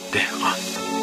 دهقان.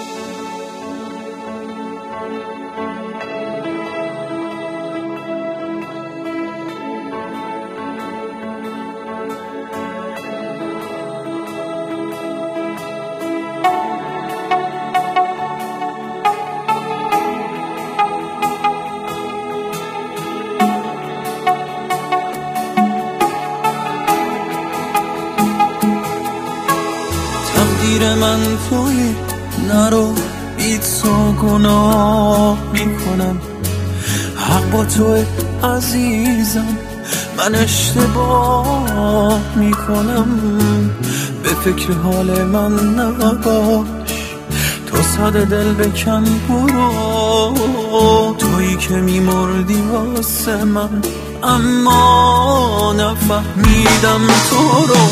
تقدیر من توی نرو بی تو گناه میکنم، حق با توی عزیزم، من اشتباه میکنم. به فکر حال من نباش، تو ساده دل بکن برو، تویی که میمردی واسه من اما نفهمیدم تو رو.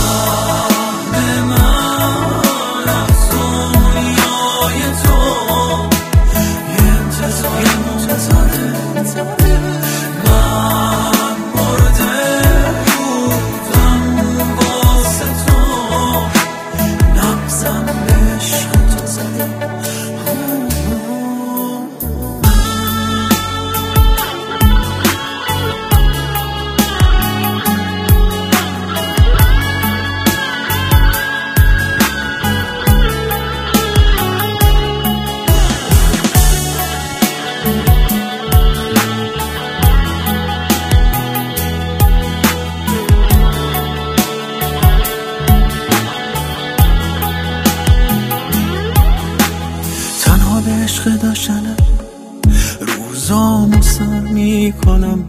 به عشق داشتنم روزامو سر میکنم،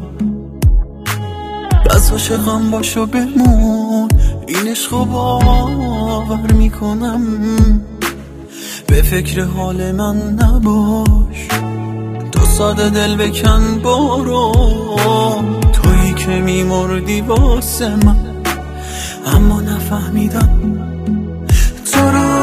بس عاشقم باشو بمون، این عشقو باور میکنم. به فکر حال من نباش، تو ساده دل بکن برو، تویی که میمردی واسه من اما نفهمیدم تو رو.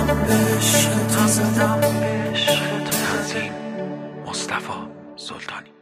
مصطفی سلطانی.